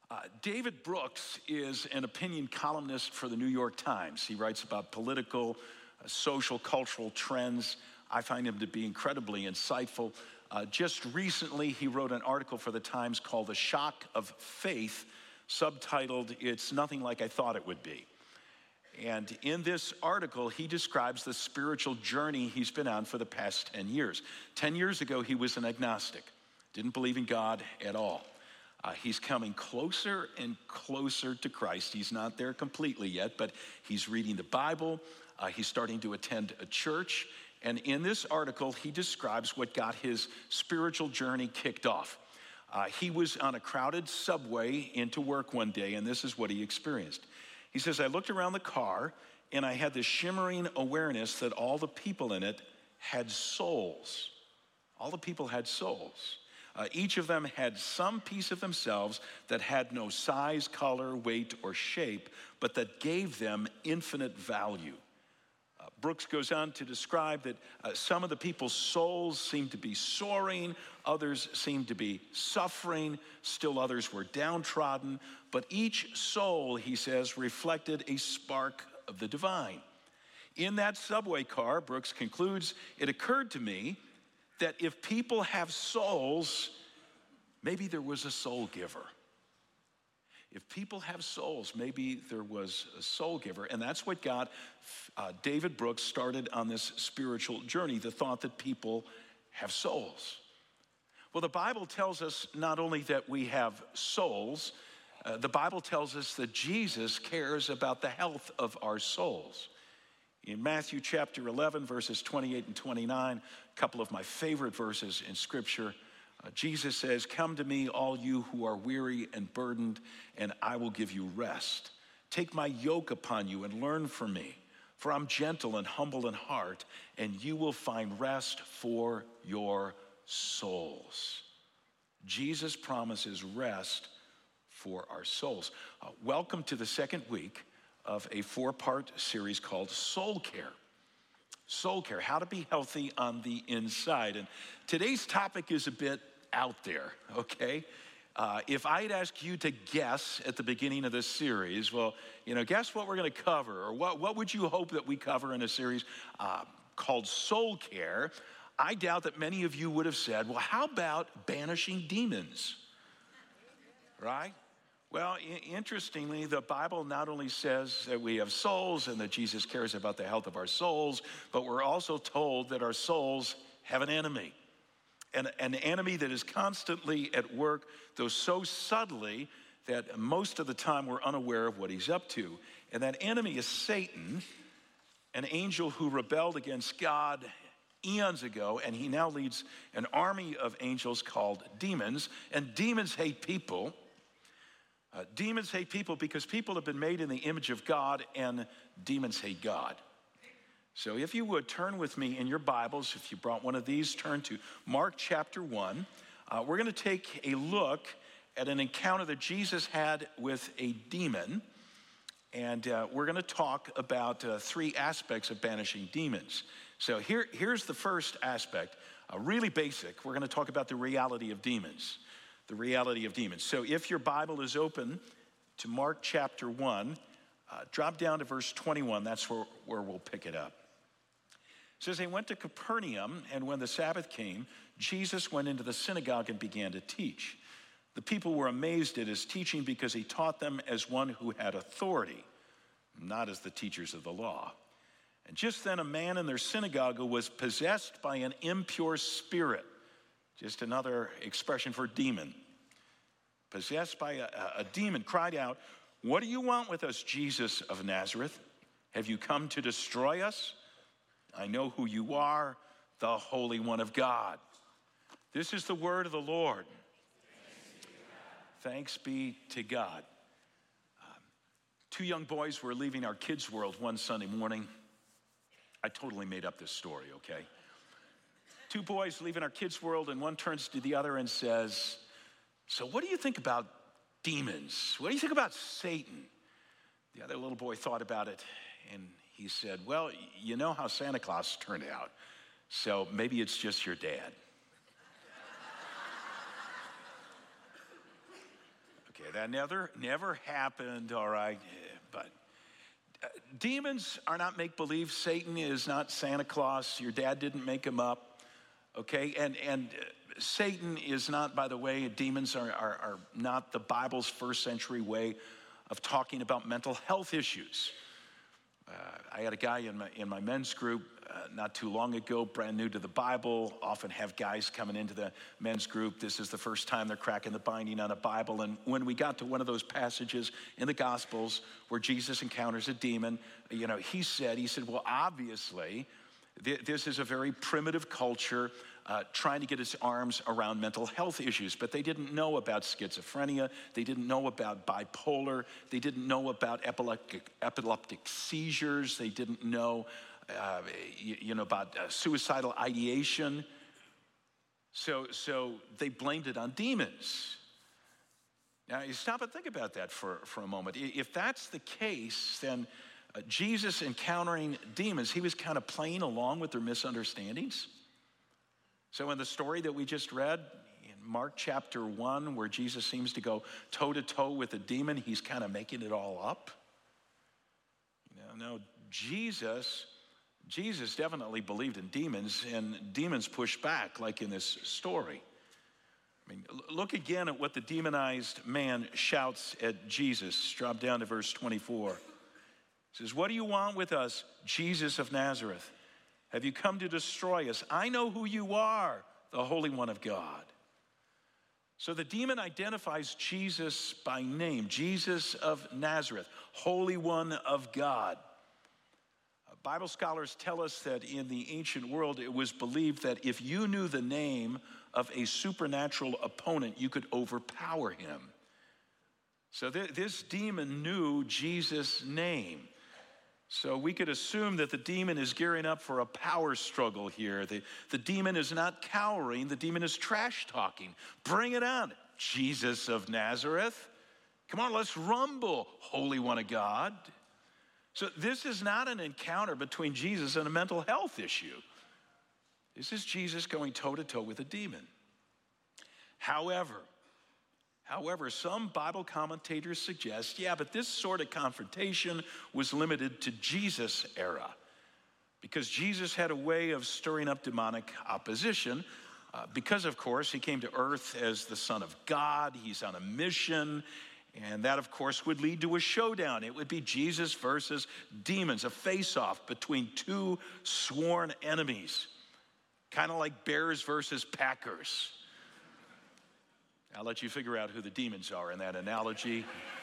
David Brooks is an opinion columnist for the New York Times. He writes about political, social, cultural trends. I find him to be incredibly insightful. Just recently, he wrote an article for the Times called The Shock of Faith, subtitled, "It's Nothing Like I Thought It Would Be." And in this article, he describes the spiritual journey he's been on for the past 10 years. 10 years ago, he was an agnostic, didn't believe in God at all. He's coming closer and closer to Christ. He's not there completely yet, but he's reading the Bible. He's starting to attend a church. And in this article, he describes what got his spiritual journey kicked off. He was on a crowded subway into work one day, and this is what he experienced. He says, "I looked around the car, and I had this shimmering awareness that all the people in it had souls. All the people had souls. Each of them had some piece of themselves that had no size, color, weight, or shape, but that gave them infinite value." Brooks goes on to describe that some of the people's souls seemed to be soaring, others seemed to be suffering, still others were downtrodden, but each soul, he says, reflected a spark of the divine. In that subway car, Brooks concludes, it occurred to me that if people have souls, maybe there was a soul giver. If people have souls, maybe there was a soul giver. And that's what got David Brooks started on this spiritual journey, the thought that people have souls. Well, the Bible tells us not only that we have souls, the Bible tells us that Jesus cares about the health of our souls. In Matthew chapter 11, verses 28 and 29, a couple of my favorite verses in Scripture, Jesus says, "Come to me, all you who are weary and burdened, and I will give you rest. Take my yoke upon you and learn from me, for I'm gentle and humble in heart, and you will find rest for your souls." Jesus promises rest for our souls. Welcome to the second week of a 4-part series called Soul Care. Soul Care, how to be healthy on the inside. And today's topic is a bit out there, okay? If I'd ask you to guess at the beginning of this series, well, guess what we're going to cover, or what would you hope that we cover in a series called Soul Care? I doubt that many of you would have said, well, how about banishing demons, right? Well, interestingly, the Bible not only says that we have souls and that Jesus cares about the health of our souls, but we're also told that our souls have an enemy. An enemy that is constantly at work, though so subtly that most of the time we're unaware of what he's up to. And that enemy is Satan, an angel who rebelled against God eons ago, and he now leads an army of angels called demons. And demons hate people. Demons hate people because people have been made in the image of God, and demons hate God. So if you would, turn with me in your Bibles. If you brought one of these, turn to Mark chapter 1. We're going to take a look at an encounter that Jesus had with a demon. And we're going to talk about 3 aspects of banishing demons. So here's the first aspect, really basic. We're going to talk about the reality of demons. The reality of demons. So if your Bible is open to Mark chapter 1, drop down to verse 21. That's where we'll pick it up. It says, they went to Capernaum, and when the Sabbath came, Jesus went into the synagogue and began to teach. The people were amazed at his teaching because he taught them as one who had authority, not as the teachers of the law. And just then a man in their synagogue who was possessed by an impure spirit, just another expression for demon, possessed by a demon, cried out, "What do you want with us, Jesus of Nazareth? Have you come to destroy us? I know who you are, the Holy One of God." This is the word of the Lord. Thanks be to God. 2 young boys were leaving our kids' world one Sunday morning. I totally made up this story, okay? 2 boys leaving our kids' world, and one turns to the other and says, "So what do you think about demons? What do you think about Satan?" The other little boy thought about it, and he said, "Well, you know how Santa Claus turned out, so maybe it's just your dad." Okay, that never happened, all right, but demons are not make-believe. Satan is not Santa Claus. Your dad didn't make him up, okay? And Satan is not, by the way, demons are not the Bible's first century way of talking about mental health issues. I had a guy in my men's group not too long ago, brand new to the Bible, often have guys coming into the men's group. This is the first time they're cracking the binding on a Bible. And when we got to one of those passages in the Gospels where Jesus encounters a demon, he said, well, obviously, this is a very primitive culture trying to get its arms around mental health issues. But they didn't know about schizophrenia. They didn't know about bipolar. They didn't know about epileptic seizures. They didn't know about suicidal ideation. So they blamed it on demons. Now, you stop and think about that for a moment. If that's the case, then Jesus encountering demons, he was kind of playing along with their misunderstandings. So in the story that we just read, in Mark chapter 1, where Jesus seems to go toe-to-toe with a demon, he's kind of making it all up. No, Jesus definitely believed in demons, and demons pushed back, like in this story. Look again at what the demonized man shouts at Jesus. Drop down to verse 24. He says, "What do you want with us, Jesus of Nazareth? Have you come to destroy us? I know who you are, the Holy One of God." So the demon identifies Jesus by name, Jesus of Nazareth, Holy One of God. Bible scholars tell us that in the ancient world, it was believed that if you knew the name of a supernatural opponent, you could overpower him. So this demon knew Jesus' name. So we could assume that the demon is gearing up for a power struggle here. The demon is not cowering. The demon is trash talking. Bring it on, Jesus of Nazareth. Come on, let's rumble, Holy One of God. So this is not an encounter between Jesus and a mental health issue. This is Jesus going toe-to-toe with a demon. However, some Bible commentators suggest, but this sort of confrontation was limited to Jesus' era, because Jesus had a way of stirring up demonic opposition, because, of course, he came to earth as the Son of God. He's on a mission. And that, of course, would lead to a showdown. It would be Jesus versus demons, a face-off between two sworn enemies, kind of like Bears versus Packers. I'll let you figure out who the demons are in that analogy.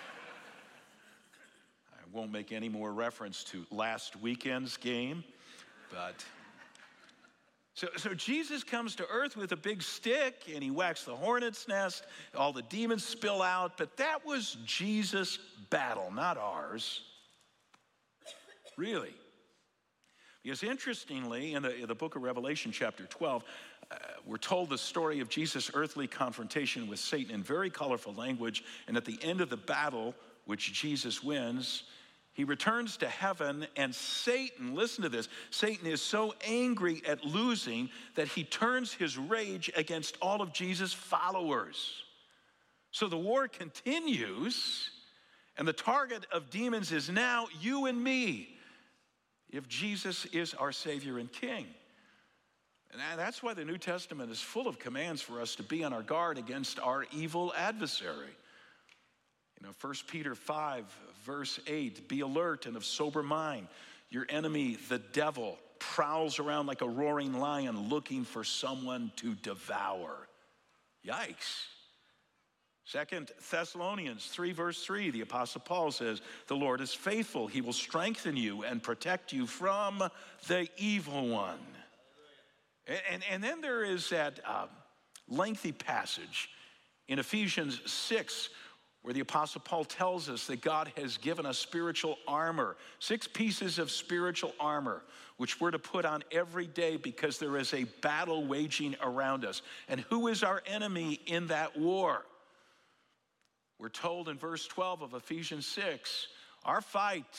I won't make any more reference to last weekend's game, but... So Jesus comes to earth with a big stick, and he whacks the hornet's nest. All the demons spill out, but that was Jesus' battle, not ours. Really. Because interestingly, in the book of Revelation, chapter 12, we're told the story of Jesus' earthly confrontation with Satan in very colorful language, and at the end of the battle, which Jesus wins, he returns to heaven, and Satan, listen to this, Satan is so angry at losing that he turns his rage against all of Jesus' followers. So the war continues, and the target of demons is now you and me, if Jesus is our Savior and King. And that's why the New Testament is full of commands for us to be on our guard against our evil adversary. 1 Peter 5, verse 8, be alert and of sober mind. Your enemy, the devil, prowls around like a roaring lion looking for someone to devour. Yikes. 2 Thessalonians 3, verse 3, the Apostle Paul says, the Lord is faithful. He will strengthen you and protect you from the evil one. And then there is that lengthy passage in Ephesians 6, where the Apostle Paul tells us that God has given us spiritual armor, 6 pieces of spiritual armor, which we're to put on every day because there is a battle waging around us. And who is our enemy in that war? We're told in verse 12 of Ephesians 6, our fight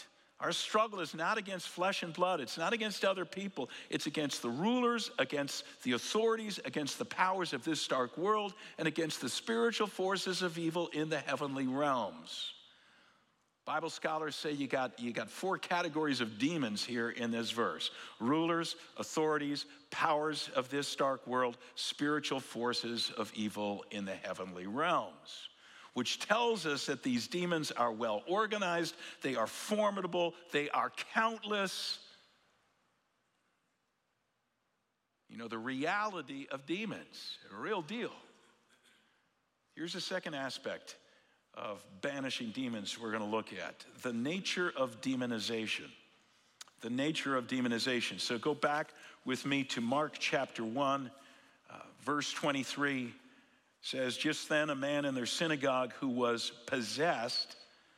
Our struggle is not against flesh and blood. It's not against other people. It's against the rulers, against the authorities, against the powers of this dark world, and against the spiritual forces of evil in the heavenly realms. Bible scholars say you got four categories of demons here in this verse: rulers, authorities, powers of this dark world, spiritual forces of evil in the heavenly realms, which tells us that these demons are well organized, they are formidable, they are countless. You know, the reality of demons, a real deal. Here's the second aspect of banishing demons we're going to look at: the nature of demonization. The nature of demonization. So go back with me to Mark chapter 1, verse 23. Says, just then a man in their synagogue who was possessed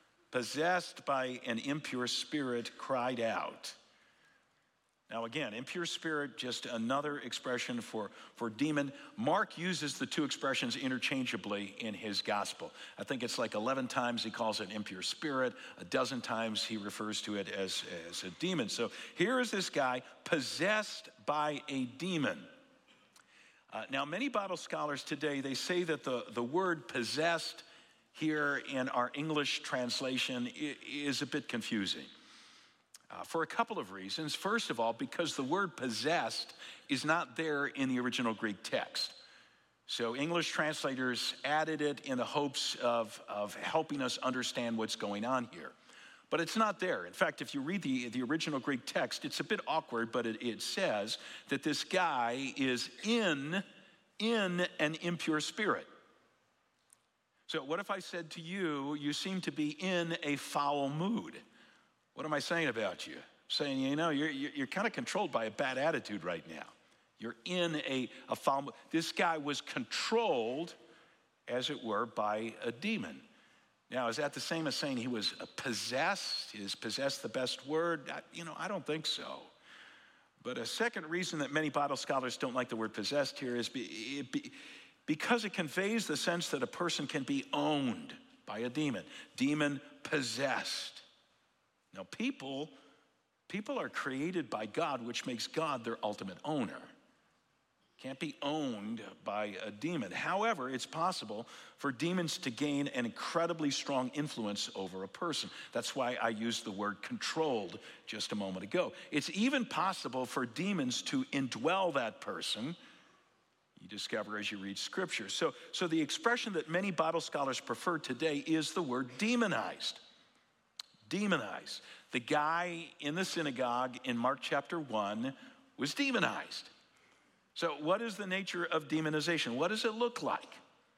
by an impure spirit cried out. Now again, impure spirit, just another expression for demon. Mark uses the two expressions interchangeably in his gospel. I think it's like 11 times he calls it impure spirit, a dozen times he refers to it as a demon. So here is this guy possessed by a demon. Now, many Bible scholars today, they say that the word possessed here in our English translation is a bit confusing for a couple of reasons. First of all, because the word possessed is not there in the original Greek text. So English translators added it in the hopes of helping us understand what's going on here. But it's not there. In fact, if you read the original Greek text, it's a bit awkward, but it says that this guy is in an impure spirit. So what if I said to you, you seem to be in a foul mood? What am I saying about you? Saying, you know, you're kind of controlled by a bad attitude right now. You're in a foul mood. This guy was controlled, as it were, by a demon. Now, is that the same as saying he was possessed? Is possessed the best word? I don't think so. But a second reason that many Bible scholars don't like the word possessed here is because it conveys the sense that a person can be owned by a demon. Demon possessed. Now, people are created by God, which makes God their ultimate owner. Can't be owned by a demon. However, it's possible for demons to gain an incredibly strong influence over a person. That's why I used the word controlled just a moment ago. It's even possible for demons to indwell that person. You discover as you read Scripture. So the expression that many Bible scholars prefer today is the word demonized. Demonized. The guy in the synagogue in Mark chapter 1 was demonized. So what is the nature of demonization? What does it look like?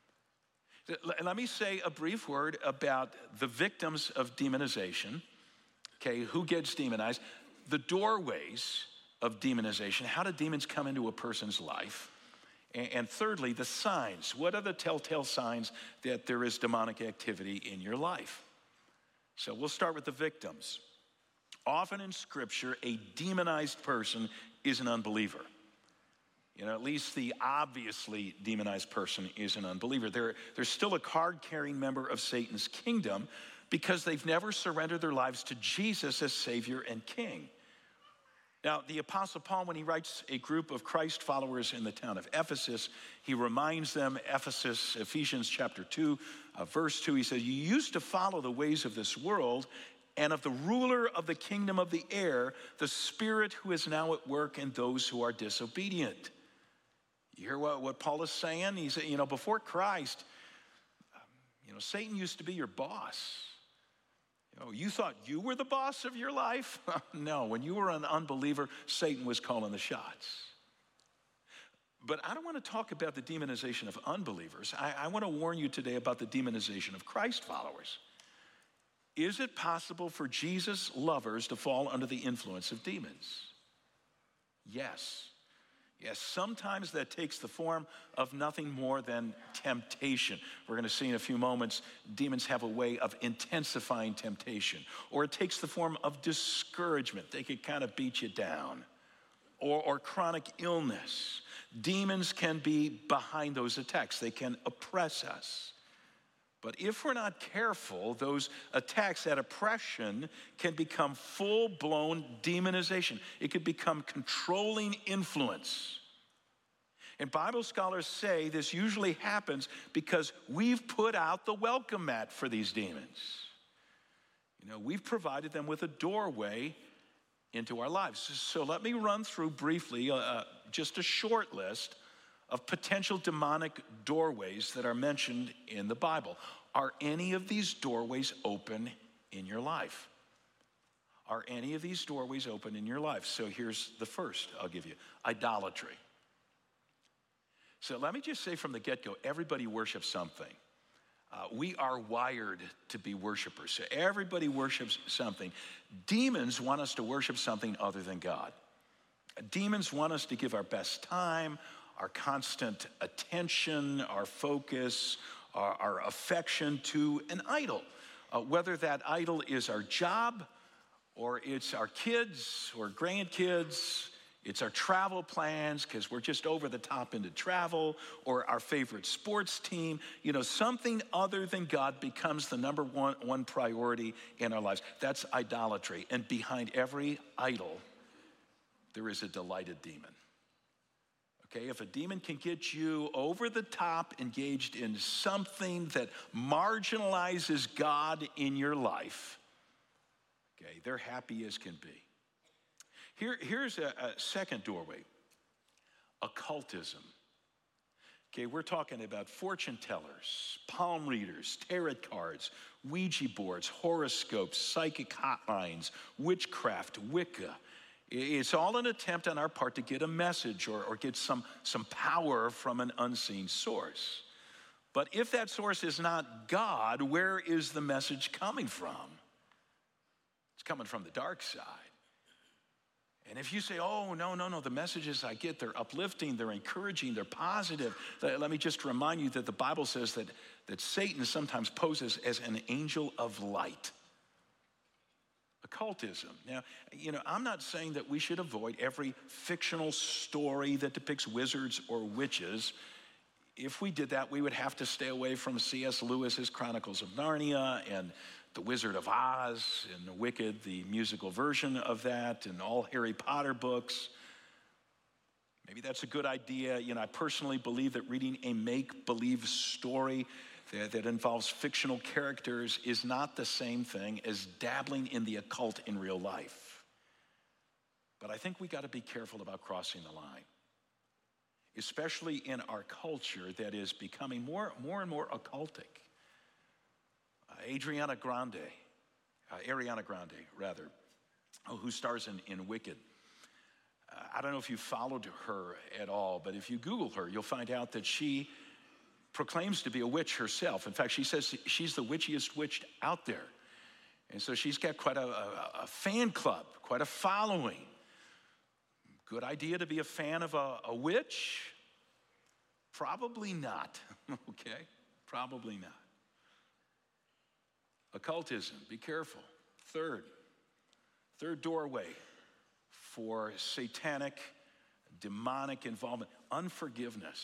Let me say a brief word about the victims of demonization. Okay, who gets demonized? The doorways of demonization. How do demons come into a person's life? And thirdly, the signs. What are the telltale signs that there is demonic activity in your life? So we'll start with the victims. Often in Scripture, a demonized person is an unbeliever. At least the obviously demonized person is an unbeliever. They're still a card-carrying member of Satan's kingdom because they've never surrendered their lives to Jesus as Savior and King. Now, the Apostle Paul, when he writes a group of Christ followers in the town of Ephesus, he reminds them, Ephesians chapter 2, verse 2, he says, you used to follow the ways of this world and of the ruler of the kingdom of the air, the spirit who is now at work in those who are disobedient. You hear what Paul is saying? He said, before Christ, Satan used to be your boss. You thought you were the boss of your life? No, when you were an unbeliever, Satan was calling the shots. But I don't want to talk about the demonization of unbelievers. I want to warn you today about the demonization of Christ followers. Is it possible for Jesus' lovers to fall under the influence of demons? Yes. Yes, sometimes that takes the form of nothing more than temptation. We're going to see in a few moments, demons have a way of intensifying temptation. Or it takes the form of discouragement. They could kind of beat you down. Or chronic illness. Demons can be behind those attacks. They can oppress us. But if we're not careful, those attacks, that oppression, can become full-blown demonization. It could become controlling influence. And Bible scholars say this usually happens because we've put out the welcome mat for these demons. You know, we've provided them with a doorway into our lives. So let me run through briefly just a short list of potential demonic doorways that are mentioned in the Bible. Are any of these doorways open in your life? Are any of these doorways open in your life? So here's the first I'll give you: idolatry. So let me just say from the get-go, everybody worships something. We are wired to be worshipers. So everybody worships something. Demons want us to worship something other than God. Demons want us to give our best time, our constant attention, our focus, our affection to an idol. Whether that idol is our job, or it's our kids or grandkids, it's our travel plans because we're just over the top into travel, or our favorite sports team. You know, something other than God becomes the number one priority in our lives. That's idolatry. And behind every idol, there is a delighted demon. Okay, if a demon can get you over the top, engaged in something that marginalizes God in your life, okay, they're happy as can be. Here's a second doorway: occultism. Okay, we're talking about fortune tellers, palm readers, tarot cards, Ouija boards, horoscopes, psychic hotlines, witchcraft, Wicca. It's all an attempt on our part to get a message or get some power from an unseen source. But if that source is not God, where is the message coming from? It's coming from the dark side. And if you say, oh, no, the messages I get, they're uplifting, they're encouraging, they're positive. Let me just remind you that the Bible says that Satan sometimes poses as an angel of light. Occultism. Now, you know, I'm not saying that we should avoid every fictional story that depicts wizards or witches. If we did that, we would have to stay away from C.S. Lewis's Chronicles of Narnia and The Wizard of Oz and Wicked, the musical version of that, and all Harry Potter books. Maybe that's a good idea. You know, I personally believe that reading a make-believe story that involves fictional characters is not the same thing as dabbling in the occult in real life. But I think we got to be careful about crossing the line, especially in our culture that is becoming more and more occultic. Ariana Grande, who stars in Wicked. I don't know if you followed her at all, but if you Google her, you'll find out that she proclaims to be a witch herself. In fact, she says she's the witchiest witch out there. And so she's got quite a fan club, quite a following. Good idea to be a fan of a witch? Probably not, okay? Probably not. Occultism, be careful. Third doorway for satanic, demonic involvement: unforgiveness.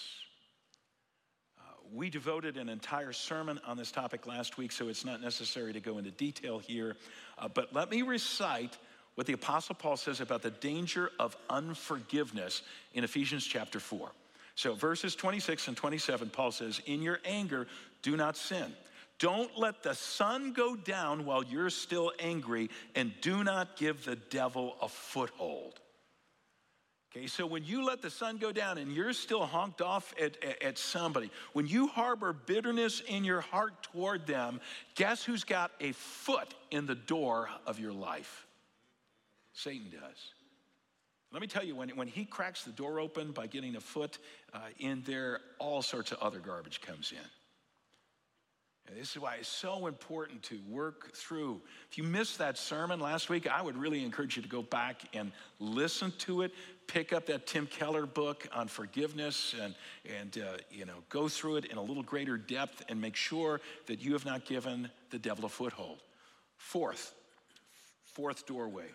We devoted an entire sermon on this topic last week, so it's not necessary to go into detail here. But let me recite what the Apostle Paul says about the danger of unforgiveness in Ephesians chapter 4. So verses 26 and 27, Paul says, "In your anger, do not sin. Don't let the sun go down while you're still angry, and do not give the devil a foothold." Okay, so when you let the sun go down and you're still honked off at somebody, when you harbor bitterness in your heart toward them, guess who's got a foot in the door of your life? Satan does. Let me tell you, when he cracks the door open by getting a foot in there, all sorts of other garbage comes in. And this is why it's so important to work through. If you missed that sermon last week, I would really encourage you to go back and listen to it. Pick up that Tim Keller book on forgiveness and go through it in a little greater depth and make sure that you have not given the devil a foothold. Fourth doorway: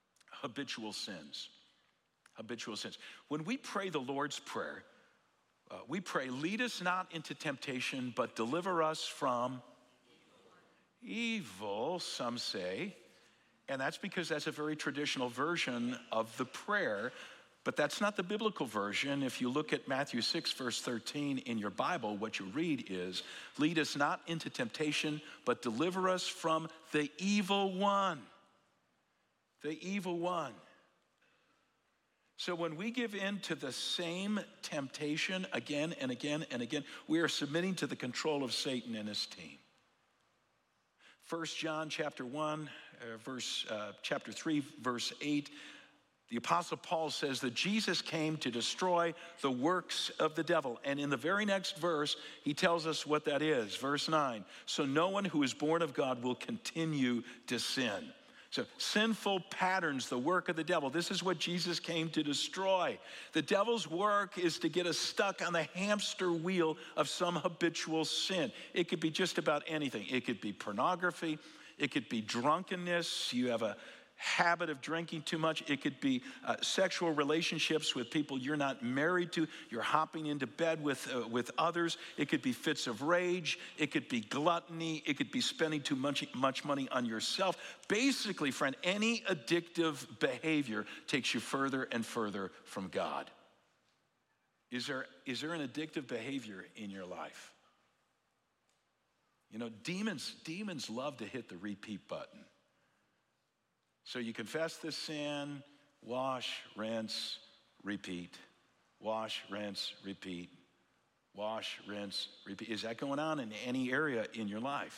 habitual sins. Habitual sins. When we pray the Lord's Prayer, We pray, lead us not into temptation, but deliver us from evil, some say. And that's because that's a very traditional version of the prayer, but that's not the biblical version. If you look at Matthew 6, verse 13 in your Bible, what you read is, lead us not into temptation, but deliver us from the evil one. The evil one. So when we give in to the same temptation again and again and again, we are submitting to the control of Satan and his team. 1 John chapter 3, verse 8, the Apostle Paul says that Jesus came to destroy the works of the devil. And in the very next verse, he tells us what that is. Verse 9, so no one who is born of God will continue to sin. So sinful patterns, the work of the devil. This is what Jesus came to destroy. The devil's work is to get us stuck on the hamster wheel of some habitual sin. It could be just about anything. It could be pornography. It could be drunkenness. You have a habit of drinking too much. It could be sexual relationships with people you're not married to. You're hopping into bed with others. It could be fits of rage. It could be gluttony. It could be spending too much money on yourself. Basically, friend, any addictive behavior takes you further and further from God. Is there an addictive behavior in your life? You know, demons love to hit the repeat button. So you confess the sin, wash, rinse, repeat. Wash, rinse, repeat. Wash, rinse, repeat. Is that going on in any area in your life?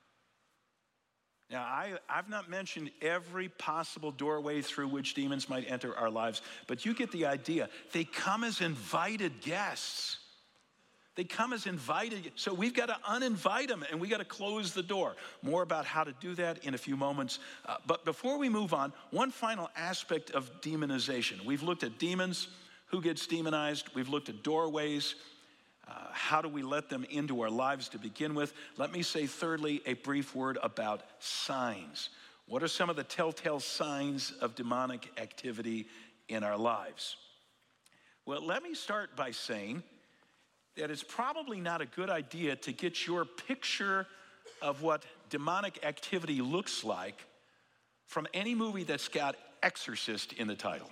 Now, I've not mentioned every possible doorway through which demons might enter our lives, but you get the idea. They come as invited guests. They come as invited, so we've got to uninvite them and we got to close the door. More about how to do that in a few moments. But before we move on, one final aspect of demonization. We've looked at demons, who gets demonized. We've looked at doorways. How do we let them into our lives to begin with? Let me say thirdly, a brief word about signs. What are some of the telltale signs of demonic activity in our lives? Well, let me start by saying that it's probably not a good idea to get your picture of what demonic activity looks like from any movie that's got Exorcist in the title.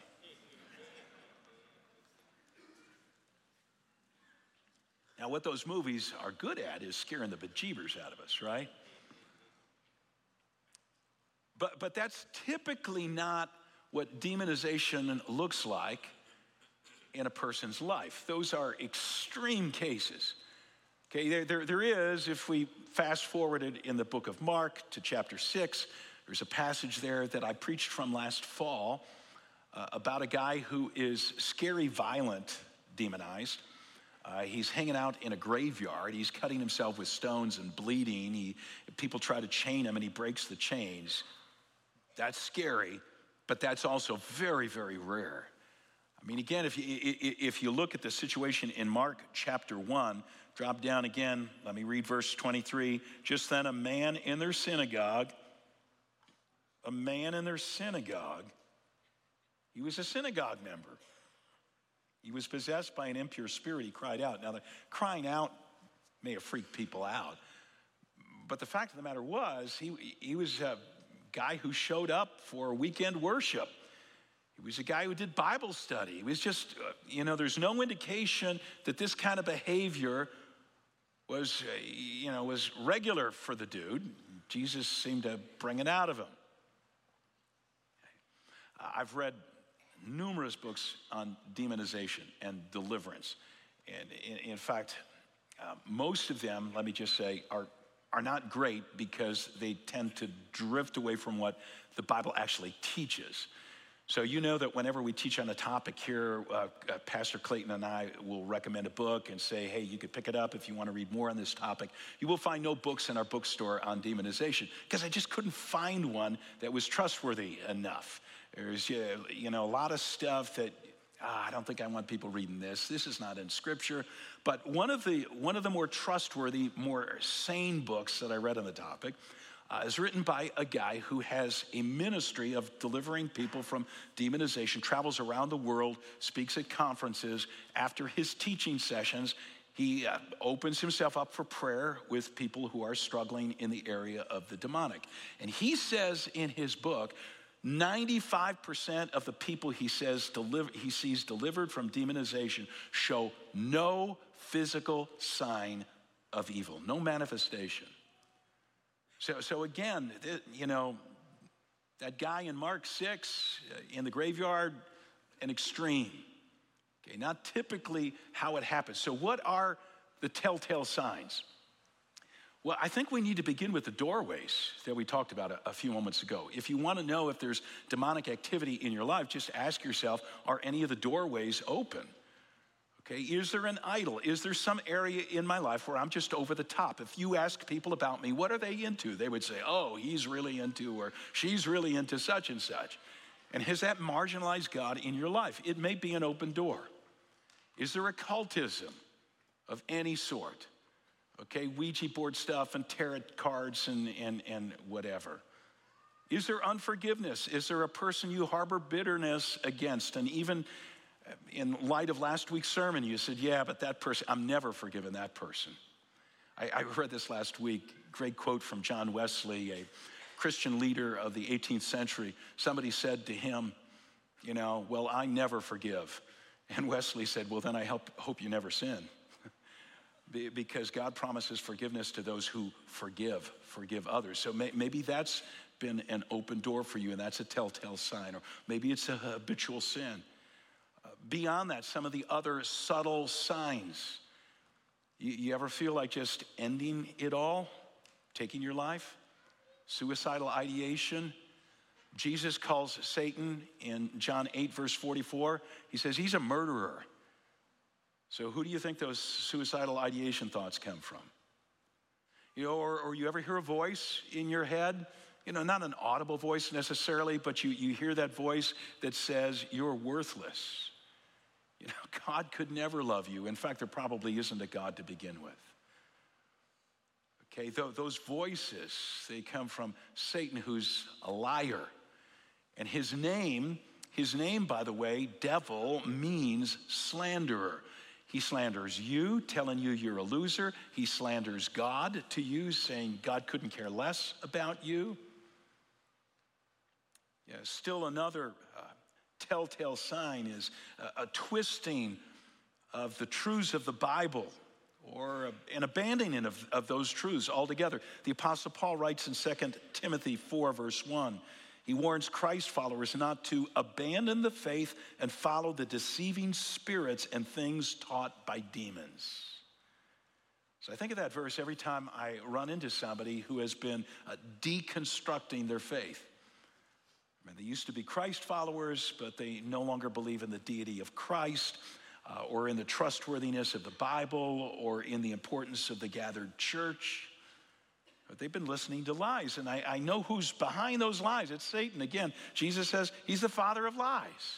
Now, what those movies are good at is scaring the bejeebers out of us, right? But that's typically not what demonization looks like in a person's life. Those are extreme cases. Okay, there is, if we fast forwarded in the book of Mark to chapter 6, there's a passage there that I preached from last fall about a guy who is scary violent, demonized. He's hanging out in a graveyard. He's cutting himself with stones and bleeding. People try to chain him and he breaks the chains. That's scary, but that's also very, very rare. I mean, again, if you look at the situation in Mark chapter 1, drop down again, let me read verse 23. Just then a man in their synagogue, he was a synagogue member. He was possessed by an impure spirit. He cried out. Now, the crying out may have freaked people out, but the fact of the matter was he was a guy who showed up for weekend worship. He was a guy who did Bible study. He was just, there's no indication that this kind of behavior was regular for the dude. Jesus seemed to bring it out of him. I've read numerous books on demonization and deliverance. And in fact, most of them, let me just say, are not great because they tend to drift away from what the Bible actually teaches. So you know that whenever we teach on a topic here, Pastor Clayton and I will recommend a book and say, hey, you could pick it up if you want to read more on this topic. You will find no books in our bookstore on demonization because I just couldn't find one that was trustworthy enough. There's a lot of stuff that I don't think I want people reading this. This is not in Scripture. But one of the more trustworthy, more sane books that I read on the topic is written by a guy who has a ministry of delivering people from demonization, travels around the world, speaks at conferences. After his teaching sessions, he opens himself up for prayer with people who are struggling in the area of the demonic. And he says in his book, 95% of the people he sees delivered from demonization show no physical sign of evil, no manifestation. So again, that guy in Mark 6 in the graveyard, an extreme. Okay, not typically how it happens. So what are the telltale signs? Well, I think we need to begin with the doorways that we talked about a few moments ago. If you want to know if there's demonic activity in your life, just ask yourself, are any of the doorways open? Okay, is there an idol? Is there some area in my life where I'm just over the top? If you ask people about me, what are they into? They would say, oh, he's really into, or she's really into such and such. And has that marginalized God in your life? It may be an open door. Is there occultism of any sort? Okay, Ouija board stuff and tarot cards and whatever. Is there unforgiveness? Is there a person you harbor bitterness against? And even in light of last week's sermon, you said, yeah, but that person, I'm never forgiven that person. I read this last week, great quote from John Wesley, a Christian leader of the 18th century. Somebody said to him, well, I never forgive. And Wesley said, well, then I hope you never sin. Because God promises forgiveness to those who forgive others. So maybe that's been an open door for you, and that's a telltale sign. Or maybe it's a habitual sin. Beyond that, some of the other subtle signs. You ever feel like just ending it all? Taking your life? Suicidal ideation? Jesus calls Satan in John 8, verse 44. He says he's a murderer. So who do you think those suicidal ideation thoughts come from? Or you ever hear a voice in your head? Not an audible voice necessarily, but you hear that voice that says you're worthless. God could never love you. In fact, there probably isn't a God to begin with. Okay, those voices, they come from Satan, who's a liar. And his name, by the way, devil, means slanderer. He slanders you, telling you you're a loser. He slanders God to you, saying God couldn't care less about you. Yeah, still another telltale sign is a twisting of the truths of the Bible, or an abandoning of those truths altogether. The Apostle Paul writes in 2 Timothy 4, verse 1, he warns Christ followers not to abandon the faith and follow the deceiving spirits and things taught by demons. So I think of that verse every time I run into somebody who has been deconstructing their faith. They used to be Christ followers, but they no longer believe in the deity of Christ, or in the trustworthiness of the Bible, or in the importance of the gathered church. But they've been listening to lies, and I know who's behind those lies. It's Satan. Again, Jesus says he's the father of lies.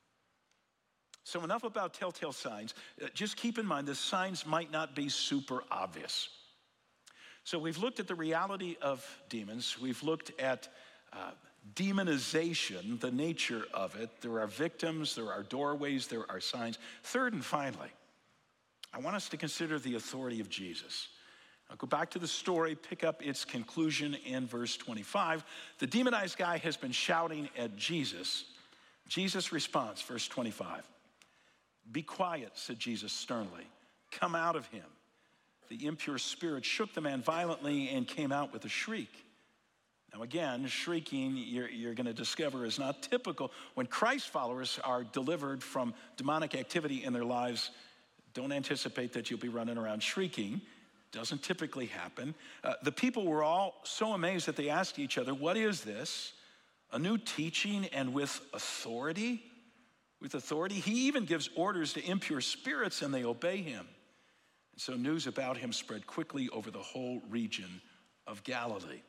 So enough about telltale signs. Just keep in mind the signs might not be super obvious. So we've looked at the reality of demons. We've looked at demonization, the nature of it. There are victims, there are doorways, there are signs. Third and finally, I want us to consider the authority of Jesus. I'll go back to the story, pick up its conclusion in verse 25. The demonized guy has been shouting at Jesus. Jesus responds, verse 25. Be quiet, said Jesus sternly. Come out of him. The impure spirit shook the man violently and came out with a shriek. Now again, shrieking, you're going to discover, is not typical. When Christ followers are delivered from demonic activity in their lives, don't anticipate that you'll be running around shrieking. Doesn't typically happen. The people were all so amazed that they asked each other, what is this? A new teaching and with authority? With authority? He even gives orders to impure spirits and they obey him. And so news about him spread quickly over the whole region of Galilee.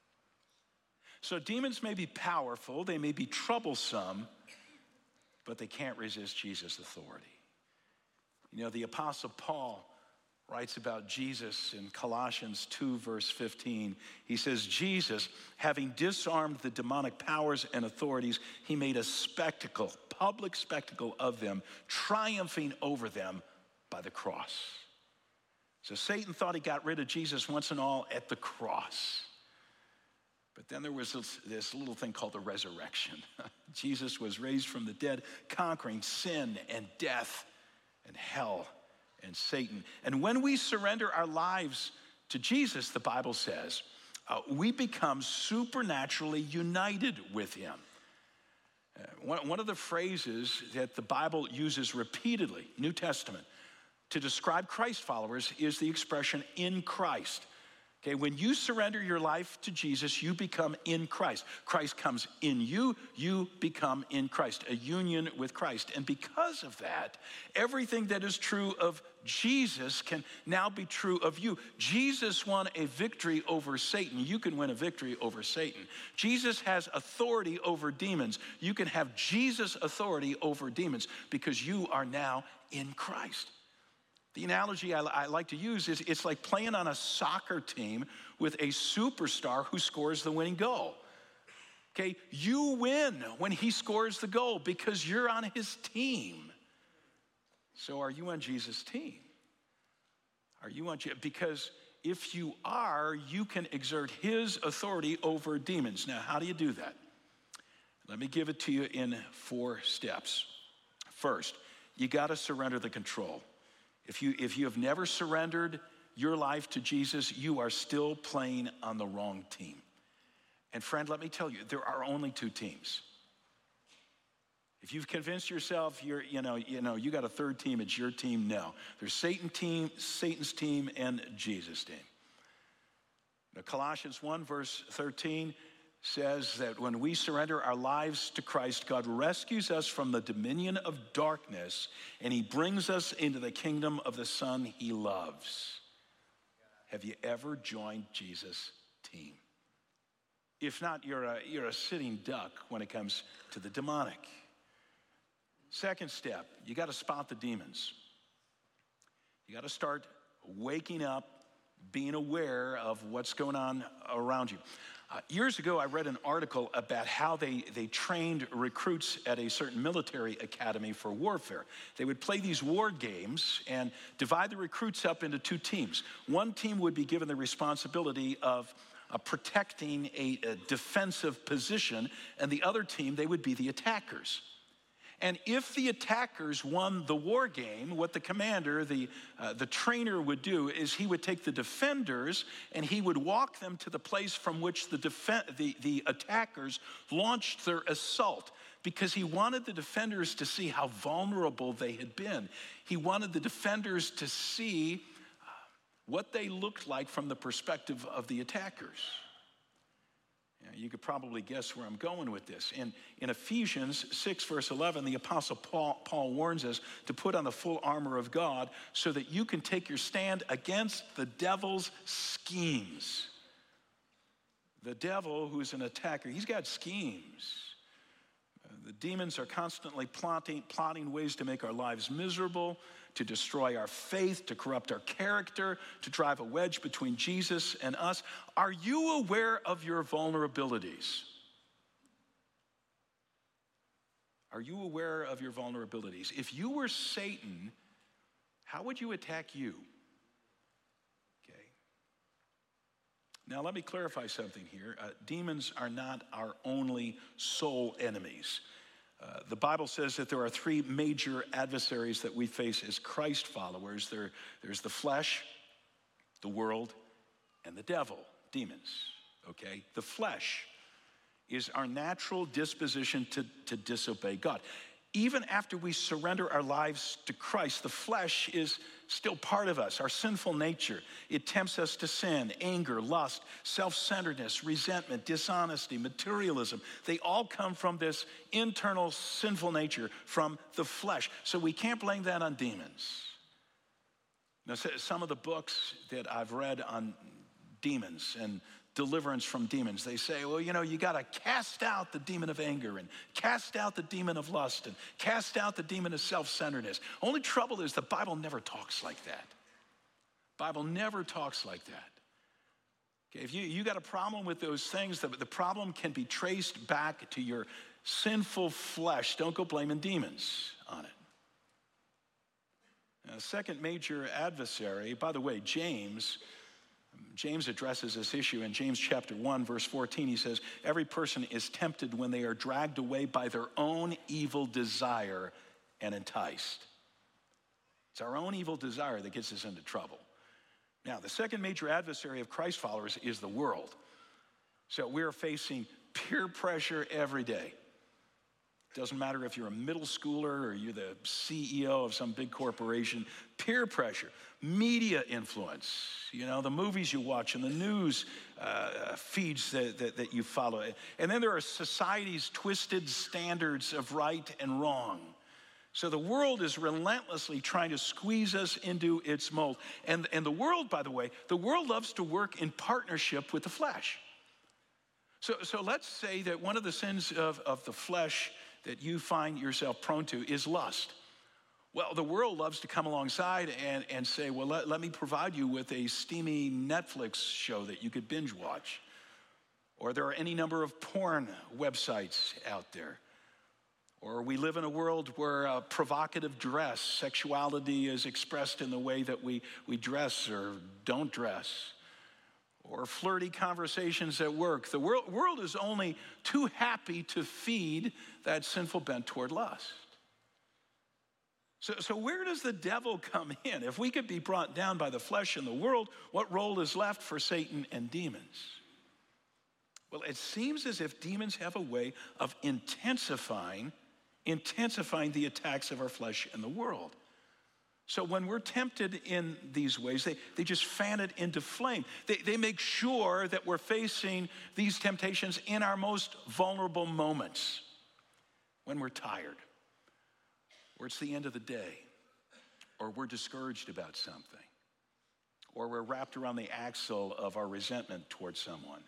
So demons may be powerful, they may be troublesome, but they can't resist Jesus' authority. The Apostle Paul writes about Jesus in Colossians 2, verse 15. He says, Jesus, having disarmed the demonic powers and authorities, he made a spectacle, public spectacle of them, triumphing over them by the cross. So Satan thought he got rid of Jesus once and all at the cross. But then there was this little thing called the resurrection. Jesus was raised from the dead, conquering sin and death and hell and Satan. And when we surrender our lives to Jesus, the Bible says, we become supernaturally united with him. One of the phrases that the Bible uses repeatedly, New Testament, to describe Christ followers is the expression in Christ. Okay, when you surrender your life to Jesus, you become in Christ. Christ comes in you, you become in Christ, a union with Christ. And because of that, everything that is true of Jesus can now be true of you. Jesus won a victory over Satan. You can win a victory over Satan. Jesus has authority over demons. You can have Jesus' authority over demons because you are now in Christ. The analogy I like to use is it's like playing on a soccer team with a superstar who scores the winning goal. Okay, you win when he scores the goal because you're on his team. So are you on Jesus' team? Are you on Jesus? Because if you are, you can exert his authority over demons. Now, how do you do that? Let me give it to you in 4 steps. First, you got to surrender the control. If you have never surrendered your life to Jesus, you are still playing on the wrong team. And friend, let me tell you, there are only 2 teams. If you've convinced yourself you got a third team, it's your team, no. There's Satan's team, and Jesus' team. Now, Colossians 1, verse 13 says that when we surrender our lives to Christ, God rescues us from the dominion of darkness, and he brings us into the kingdom of the Son he loves. Have you ever joined Jesus' team? If not, you're a sitting duck when it comes to the demonic. Second step, you got to spot the demons. You got to start waking up, being aware of what's going on around you. Years ago, I read an article about how they trained recruits at a certain military academy for warfare. They would play these war games and divide the recruits up into 2 teams. One team would be given the responsibility of protecting a defensive position, and the other team, they would be the attackers. And if the attackers won the war game, what the commander, the trainer would do is he would take the defenders and he would walk them to the place from which the attackers launched their assault, because he wanted the defenders to see how vulnerable they had been. He wanted the defenders to see what they looked like from the perspective of the attackers. You could probably guess where I'm going with this. In Ephesians 6, verse 11, the Apostle Paul warns us to put on the full armor of God so that you can take your stand against the devil's schemes. The devil, who's an attacker, he's got schemes. The demons are constantly plotting ways to make our lives miserable, to destroy our faith, to corrupt our character, to drive a wedge between Jesus and us. Are you aware of your vulnerabilities? Are you aware of your vulnerabilities? If you were Satan, how would you attack you? Okay. Now, let me clarify something here. Demons are not our only soul enemies. The Bible says that there are 3 major adversaries that we face as Christ followers. There's the flesh, the world, and the devil, demons, okay? The flesh is our natural disposition to disobey God. Even after we surrender our lives to Christ, the flesh is still part of us, our sinful nature. It tempts us to sin, anger, lust, self-centeredness, resentment, dishonesty, materialism. They all come from this internal sinful nature, from the flesh. So we can't blame that on demons. Now, some of the books that I've read on demons and deliverance from demons, they say, well, you got to cast out the demon of anger and cast out the demon of lust and cast out the demon of self-centeredness. Only trouble is the Bible never talks like that. Bible never talks like that. Okay, if you got a problem with those things, the problem can be traced back to your sinful flesh. Don't go blaming demons on it. Now, the second major adversary, by the way, James addresses this issue in James chapter 1, verse 14. He says, every person is tempted when they are dragged away by their own evil desire and enticed. It's our own evil desire that gets us into trouble. Now, the second major adversary of Christ followers is the world. So we're facing peer pressure every day. Doesn't matter if you're a middle schooler or you're the CEO of some big corporation. Peer pressure, media influence, the movies you watch and the news feeds that you follow. And then there are society's twisted standards of right and wrong. So the world is relentlessly trying to squeeze us into its mold. And the world, by the way, the world loves to work in partnership with the flesh. So let's say that one of the sins of the flesh that you find yourself prone to is lust. Well, the world loves to come alongside and say, well, let me provide you with a steamy Netflix show that you could binge watch. Or there are any number of porn websites out there. Or we live in a world where provocative dress, sexuality is expressed in the way that we dress or don't dress. Or flirty conversations at work. The world is only too happy to feed that sinful bent toward lust. So where does the devil come in? If we could be brought down by the flesh and the world, what role is left for Satan and demons? Well, it seems as if demons have a way of intensifying the attacks of our flesh and the world. So when we're tempted in these ways, they just fan it into flame. They make sure that we're facing these temptations in our most vulnerable moments, when we're tired, or it's the end of the day, or we're discouraged about something, or we're wrapped around the axle of our resentment towards someone.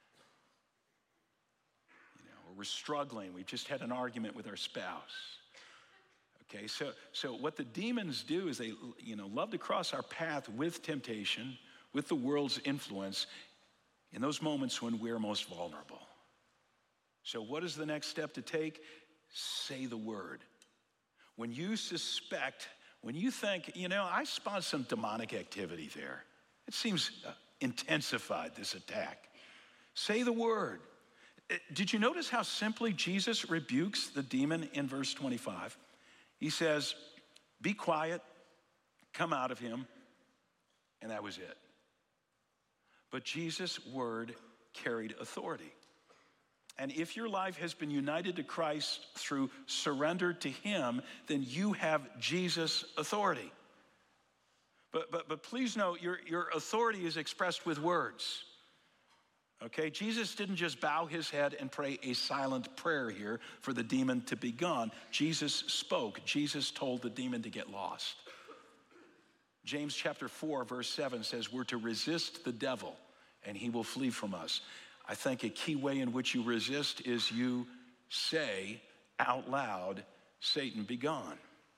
Or we're struggling, we've just had an argument with our spouse. Okay, so what the demons do is they, love to cross our path with temptation, with the world's influence, in those moments when we're most vulnerable. So what is the next step to take? Say the word. When you suspect, when you think, I spot some demonic activity there. It seems intensified, this attack. Say the word. Did you notice how simply Jesus rebukes the demon in verse 25? He says, be quiet, come out of him, and that was it. But Jesus' word carried authority. And if your life has been united to Christ through surrender to him, then you have Jesus' authority. But please note, your authority is expressed with words. Okay, Jesus didn't just bow his head and pray a silent prayer here for the demon to be gone. Jesus spoke. Jesus told the demon to get lost. James chapter 4, verse 7 says we're to resist the devil and he will flee from us. I think a key way in which you resist is you say out loud, Satan, be gone.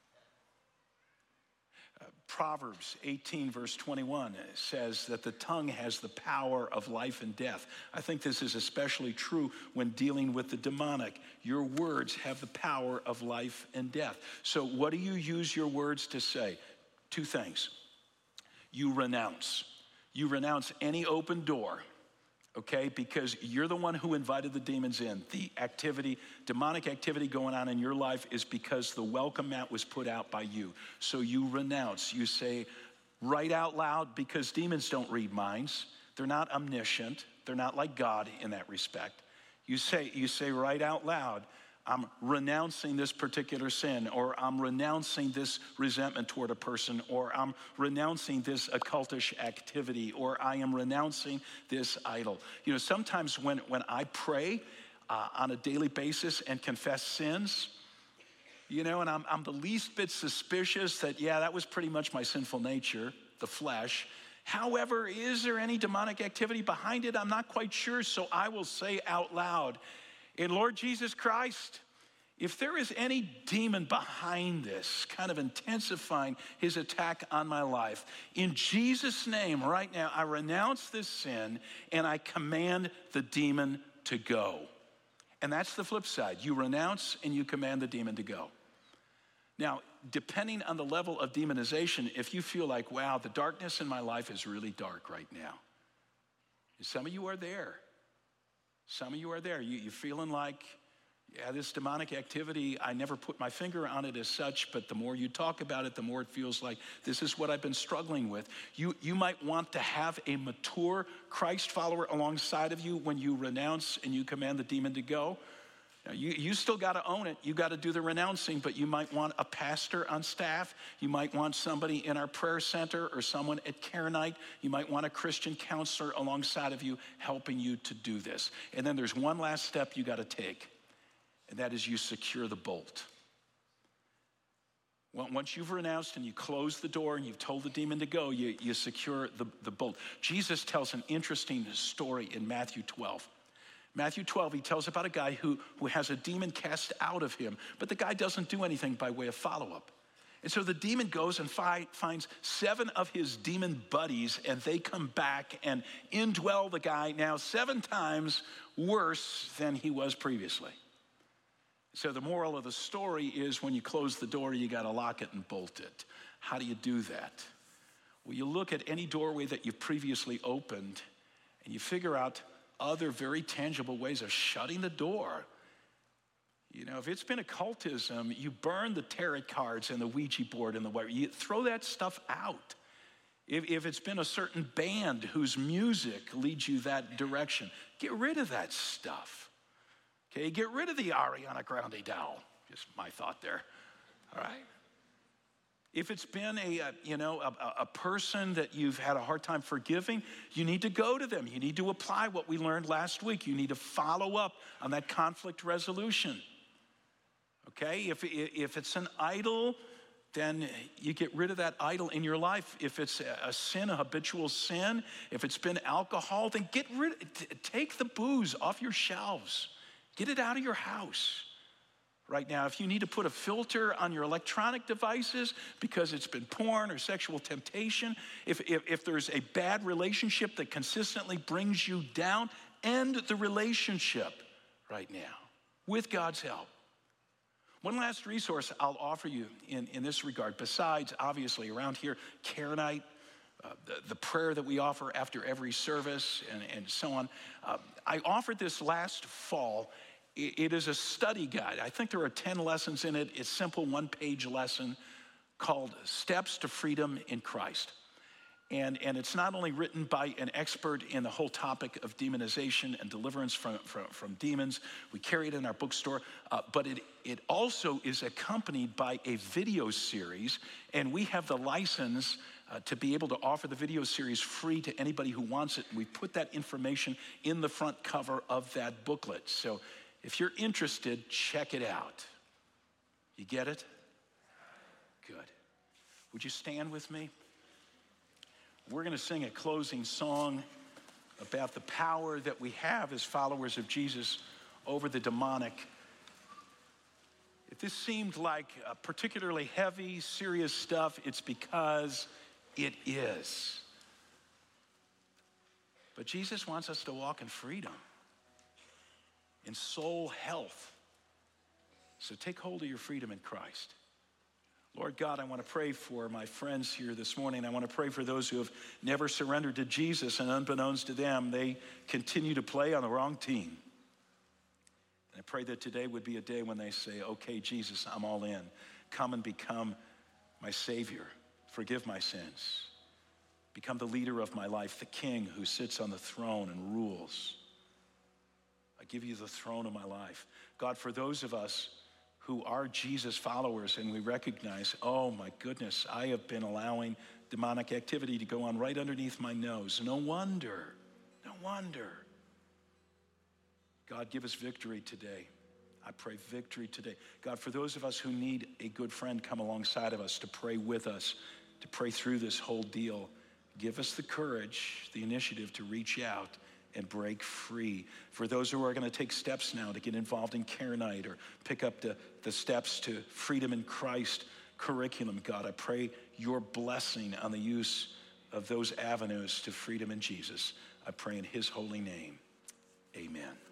Proverbs 18, verse 21 says that the tongue has the power of life and death. I think this is especially true when dealing with the demonic. Your words have the power of life and death. So what do you use your words to say? Two things. You renounce. You renounce any open door, okay? Because you're the one who invited the demons in. The activity, demonic activity going on in your life is because the welcome mat was put out by you. So you renounce. You say right out loud, because demons don't read minds. They're not omniscient. They're not like God in that respect. You say right out loud, I'm renouncing this particular sin, or I'm renouncing this resentment toward a person, or I'm renouncing this occultish activity, or I am renouncing this idol. Sometimes when I pray on a daily basis and confess sins, and I'm the least bit suspicious that, that was pretty much my sinful nature, the flesh. However, is there any demonic activity behind it? I'm not quite sure, so I will say out loud, in Lord Jesus Christ, If there is any demon behind this, kind of intensifying his attack on my life, in Jesus' name right now, I renounce this sin and I command the demon to go. And that's the flip side. You renounce and you command the demon to go. Now, depending on the level of demonization, if you feel like, wow, the darkness in my life is really dark right now. Some of you are there. Some of you are there. You're feeling like, yeah, this demonic activity, I never put my finger on it as such, but the more you talk about it, the more it feels like this is what I've been struggling with. You might want to have a mature Christ follower alongside of you when you renounce and you command the demon to go. Now, you still got to own it. You got to do the renouncing, but you might want a pastor on staff. You might want somebody in our prayer center or someone at Care Night. You might want a Christian counselor alongside of you helping you to do this. And then there's one last step you got to take. And that is you secure the bolt. Once you've renounced and you close the door and you've told the demon to go, you secure the bolt. Jesus tells an interesting story in Matthew 12. Matthew 12, he tells about a guy who has a demon cast out of him, but the guy doesn't do anything by way of follow-up. And so the demon goes and finds 7 of his demon buddies, and they come back and indwell the guy now 7 times worse than he was previously. So the moral of the story is when you close the door, you got to lock it and bolt it. How do you do that? Well, you look at any doorway that you previously opened and you figure out other very tangible ways of shutting the door. You know, if it's been occultism, you burn the tarot cards and the Ouija board and the whatever. You throw that stuff out. If it's been a certain band whose music leads you that direction, get rid of that stuff. Okay, get rid of the Ariana Grande doll. Just my thought there. All right. If it's been a person that you've had a hard time forgiving, you need to go to them. You need to apply what we learned last week. You need to follow up on that conflict resolution. Okay, if it's an idol, then you get rid of that idol in your life. If it's a sin, a habitual sin, if it's been alcohol, then take the booze off your shelves. Get it out of your house. Right now, if you need to put a filter on your electronic devices because it's been porn or sexual temptation, if there's a bad relationship that consistently brings you down, end the relationship right now with God's help. One last resource I'll offer you in this regard, besides obviously around here, Care Night, the prayer that we offer after every service and so on. I offered this last fall. It is a study guide. I think there are 10 lessons in it. It's a simple one-page lesson called Steps to Freedom in Christ. And it's not only written by an expert in the whole topic of demonization and deliverance from demons. We carry it in our bookstore. But it also is accompanied by a video series. And we have the license to be able to offer the video series free to anybody who wants it. We put that information in the front cover of that booklet. So if you're interested, check it out. You get it? Good. Would you stand with me? We're going to sing a closing song about the power that we have as followers of Jesus over the demonic. If this seemed like particularly heavy, serious stuff, it's because it is. But Jesus wants us to walk in freedom, in soul health. So take hold of your freedom in Christ. Lord God, I want to pray for my friends here this morning. I want to pray for those who have never surrendered to Jesus, and unbeknownst to them, they continue to play on the wrong team. And I pray that today would be a day when they say, okay, Jesus, I'm all in. Come and become my Savior. Forgive my sins. Become the leader of my life, the King who sits on the throne and rules. I give you the throne of my life. God, for those of us who are Jesus followers and we recognize, oh my goodness, I have been allowing demonic activity to go on right underneath my nose. No wonder. God, give us victory today. I pray victory today. God, for those of us who need a good friend come alongside of us to pray with us, to pray through this whole deal, give us the courage, the initiative to reach out and break free. For those who are going to take steps now to get involved in Care Night or pick up the steps to Freedom in Christ curriculum, God, I pray your blessing on the use of those avenues to freedom in Jesus. I pray in his holy name. Amen.